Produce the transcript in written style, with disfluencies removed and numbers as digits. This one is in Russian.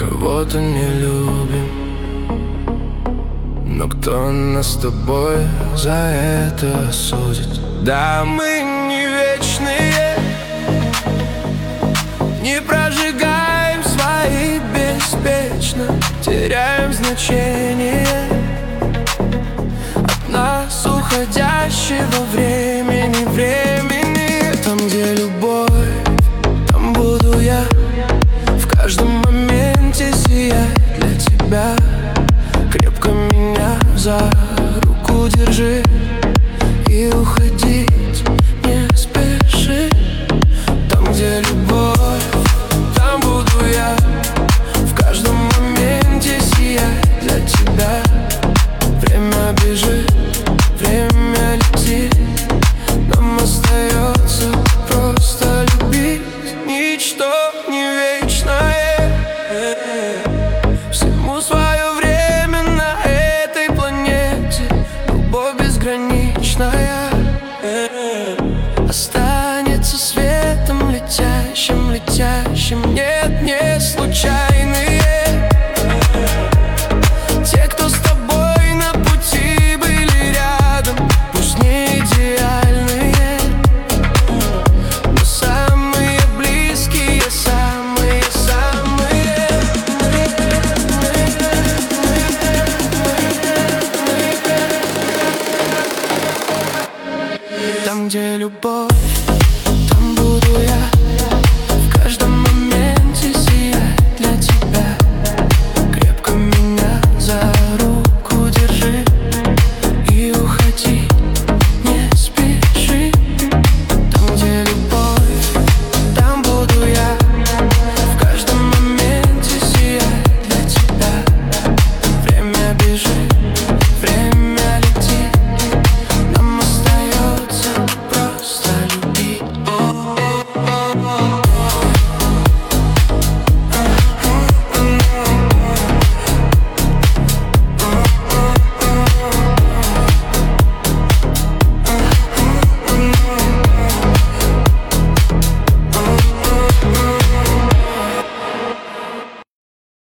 кого-то не любим, но кто нас с тобой за это осудит? Да, мы не вечные, не прожигаем свои беспечно, теряем значение от нас уходящего времени. Там, где любовь, там буду я, в каждом моменте сиять для тебя. Крепко меня за руку держи и уходить не спеши. Там, где любовь, там буду я, в каждом моменте сиять для тебя. Время бежит, время летит, нам остается просто любить. Ничто не вечное, всему свое время на этой планете. Любовь безграничная останется светом летящим, летящим. Нет, не случайный